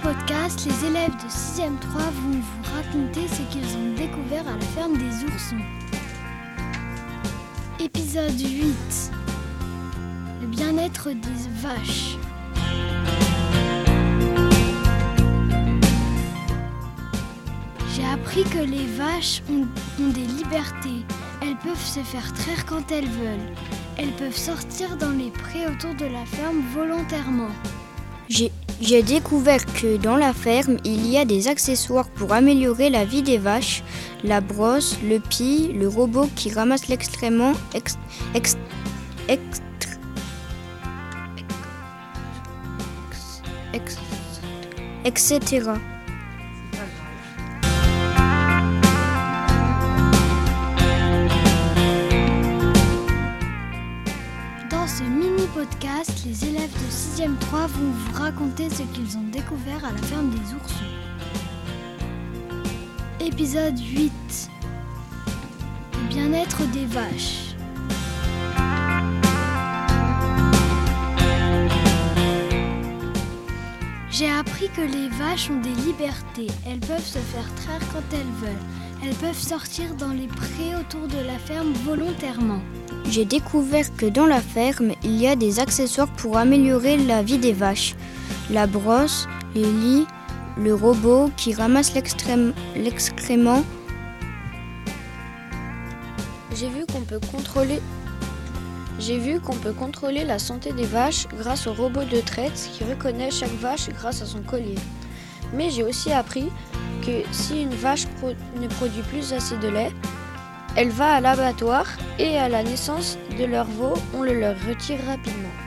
mini-podcast, les élèves de 6e 3 vont vous raconter ce qu'ils ont découvert à la ferme des oursons. Épisode 8. Le bien-être des vaches. J'ai appris que les vaches ont des libertés. Elles peuvent se faire traire quand elles veulent. Elles peuvent sortir dans les prés autour de la ferme volontairement. J'ai découvert que dans la ferme, il y a des accessoires pour améliorer la vie des vaches. La brosse, le pie, le robot qui ramasse l'excrément, etc. Dans ce mini-podcast, les élèves de 6e 3 vont vous raconter ce qu'ils ont découvert à la ferme des oursons. Épisode 8. Le bien-être des vaches. J'ai appris que les vaches ont des libertés. Elles peuvent se faire traire quand elles veulent. Elles peuvent sortir dans les prés autour de la ferme volontairement. J'ai découvert que dans la ferme, il y a des accessoires pour améliorer la vie des vaches. La brosse, les lits, le robot qui ramasse l'excrément. J'ai vu qu'on peut contrôler la santé des vaches grâce au robot de traite qui reconnaît chaque vache grâce à son collier. Mais j'ai aussi appris que si une vache ne produit plus assez de lait, elle va à l'abattoir et à la naissance de leur veau, on le leur retire rapidement.